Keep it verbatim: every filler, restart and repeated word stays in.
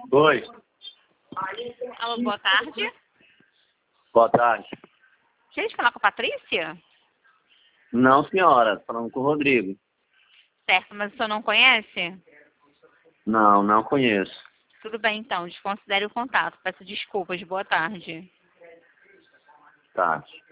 Oi. Alô, boa tarde. Boa tarde. Deixa eu falar com a Patrícia? Não, senhora. Falando com o Rodrigo. Certo, mas o senhor não conhece? Não, não conheço. Tudo bem, então. Desconsidere o contato. Peço desculpas. Boa tarde. Tá.